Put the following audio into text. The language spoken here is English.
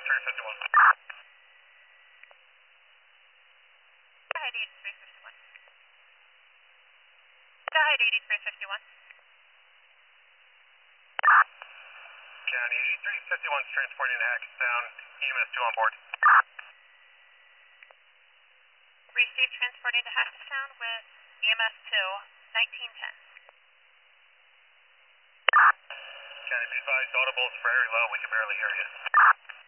8351. Go ahead, 8351. Go ahead, 8351. County 8351 is transporting to Hackettstown, EMS 2 on board. Receive transporting to Hackettstown with EMS 2, 1910. County, be advised, audibles very low, we can barely hear you.